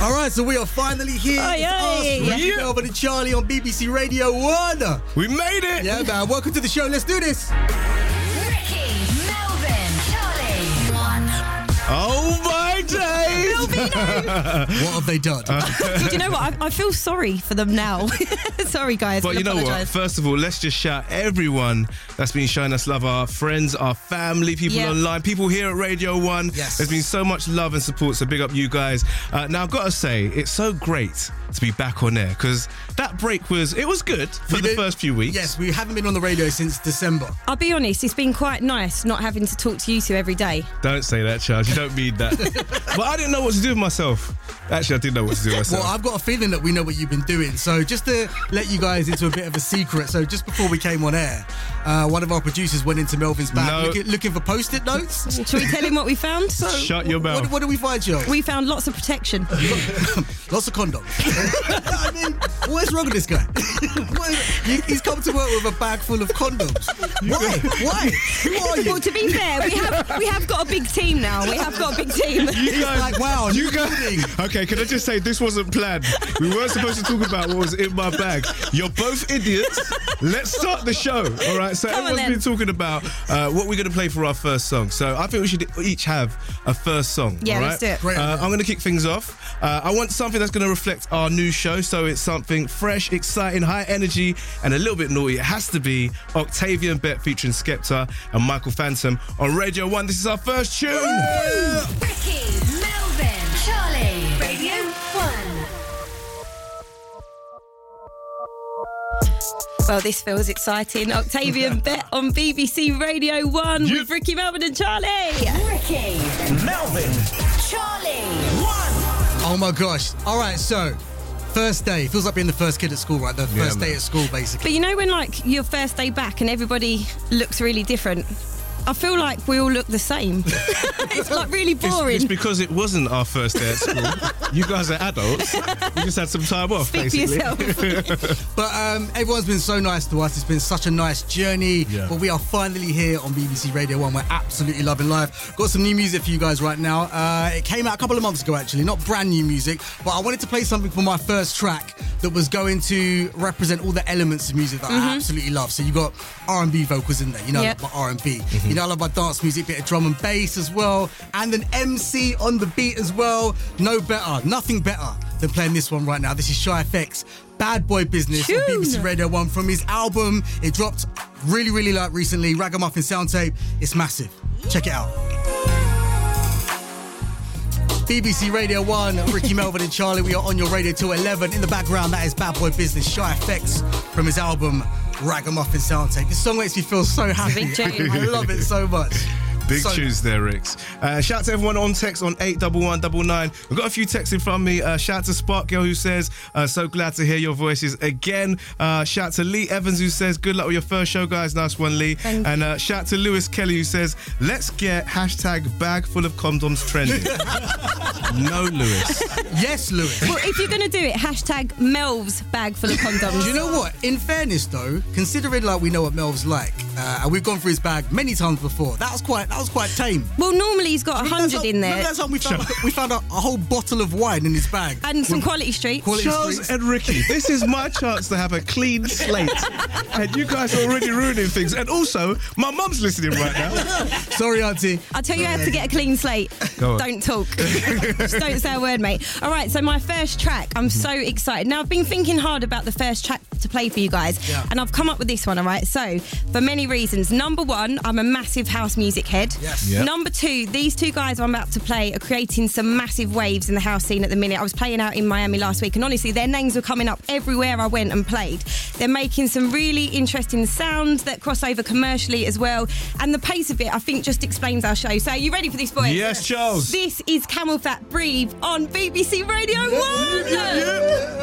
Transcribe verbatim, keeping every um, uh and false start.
All right, so we are finally here. Aye, it's aye. us, Ricky, Yeah. Melvin and Charlie on B B C Radio one. We made it! Yeah, man. Welcome to the show. Let's do this. Ricky, Melvin, Charlie. One. Oh my days! What have they done? Do you know what? I, I feel sorry for them now. Sorry, guys. But I'll you know what? apologise. First of all, let's just shout everyone that's been showing us love, our friends, our family, people Yeah. online, people here at Radio one. Yes. There's been so much love and support, so big up you guys. Uh, now, I've got to say, it's so great to be back on air, because that break was, it was good for We've the been- first few weeks. Yes, we haven't been on the radio since December. I'll be honest, it's been quite nice not having to talk to you two every day. Don't say that, Charles. You don't mean that. But I didn't know what to do with myself. Actually, I didn't know what to do with myself. Well, I've got a feeling that we know what you've been doing. So just to let you guys into a bit of a secret. So just before we came on air, uh, one of our producers went into Melvin's bag No. looking, looking for post-it notes. Shall we tell him what we found? Shut your mouth. What, what do we find, Joe? We found lots of protection. Lots of condoms. I mean, what is wrong with this guy? What- he- He's come to work with a bag full of condoms. Why? Why? Who are you? Well, to be fair, we have we have got a big team now. We have got a big team. He's like, wow, You new guys, building. okay, can I just say this wasn't planned? We weren't supposed to talk about what was in my bag. You're both idiots. Let's start the show. All right. So Come on, everyone's then. been talking about uh, what we're going to play for our first song. So I think we should each have a first song. Yeah, all right? let's do it. Great. Uh, I'm going to kick things off. Uh, I want something that's going to reflect our new show. So it's something fresh, exciting, high energy, and a little bit naughty. It has to be Octavian Bet featuring Skepta and Michael Phantom on Radio one. This is our first tune. Ricky, Melvin, Charlie. Radio one. Well, this feels exciting. Octavian Bet on B B C Radio one Yeah. with Ricky, Melvin and Charlie. Ricky, Melvin. Charlie. Oh my gosh. All right, so first day. Feels like being the first kid at school, right? The Yeah, first day man. at school, basically. But you know when like your first day back and everybody looks really different? I feel like we all look the same. It's like really It's, boring. it's because it wasn't our first day at school. You guys are adults. We just had some time off, Speak for basically. yourself. But um, everyone's been so nice to us. It's been such a nice journey. Yeah. But we are finally here on B B C Radio one. We're absolutely loving life. Got some new music for you guys right now. Uh, it came out a couple of months ago, actually. Not brand new music, but I wanted to play something for my first track that was going to represent all the elements of music that I absolutely love. So you got R and B vocals in there. You know, Yep. my R and B. You know, I love my dance music, bit of drum and bass as well, and an M C on the beat as well. No better, nothing better than playing this one right now. This is Shy F X, Bad Boy Business on B B C Tune. Radio one from his album. It dropped really, really like recently. Ragamuffin Sound Tape. It's massive. Check it out. B B C Radio one, Ricky, Melvin and Charlie. We are on your radio till eleven. In the background, that is Bad Boy Business, Shy F X from his album Ragamuffin Sound Tape. This song makes me feel so happy. big tune. I love it so much. Big So- tunes there, Ricks. Uh, shout out to everyone on text on eight one one nine nine. We've got a few texts in front of me. Uh, shout out to Spark Girl who says, uh, so glad to hear your voices again. Uh, shout out to Lee Evans who says, good luck with your first show, guys. Nice one, Lee. Thank and uh, shout out to Lewis Kelly who says, let's get hashtag bag full of condoms trending. No, Lewis. Yes, Lewis. Well, if you're going to do it, hashtag Melv's bag full of condoms. Do you know what? In fairness, though, considering like we know what Melv's like, uh, and we've gone through his bag many times before, that was quite that was quite tame. Well, normally he's got a hundred in there. That's how we found we found a, a whole bottle of wine in his bag. And some Quality Street. Quality Charles Streets. and Ricky, this is my chance to have a clean slate. And you guys are already ruining things. And also, my mum's listening right now. Sorry, Auntie. I'll tell you how to get a clean slate. Go on. Don't talk. Just don't say a word, mate. All right, so my first track, I'm so excited. Now, I've been thinking hard about the first track to play for you guys, Yeah. and I've come up with this one, all right? So, for many reasons. Number one, I'm a massive house music head. Yes. Yep. Number two, these two guys I'm about to play are creating some massive waves in the house scene at the minute. I was playing out in Miami last week, and honestly, their names were coming up everywhere I went and played. They're making some really interesting sounds that cross over commercially as well, and the pace of it, I think, just explains our show. So, are you ready for this, boys? Yes, Charles. This is Camel Fat Breathe on B B C Radio one.